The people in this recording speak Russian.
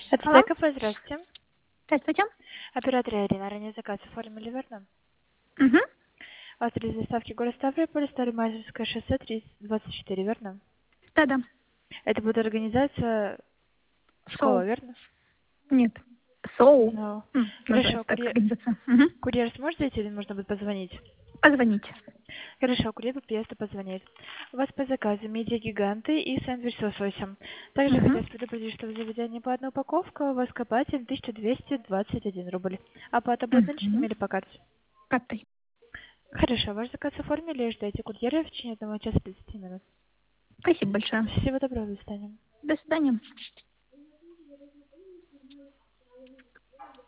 Это Алло. КП, здравствуйте. Здравствуйте. Оператор Ирина, ранее заказ оформили, верно? Угу. Адрес доставки город Ставрополь, Старомайзовское шоссе 324, верно? Да-да. Это будет организация школа, Соу. верно? Нет. Соу. Ну, хорошо, Называется так организация. Угу. курьер сможет зайти или нужно будет позвонить? Позвоните. Хорошо, курьер по приезду позвонит. У вас по заказу мидия-гиганты и сэндвич с лососем. Также Угу. хотелось предупредить, что в заведении по одной упаковке у вас копатель 1221 рубль. Оплата будет наличными Угу. или по карте? Картой. Хорошо, ваш заказ оформили и ждайте курьера в течение 1 часа 30 минут. Спасибо большое. Всего доброго, до свидания. До свидания.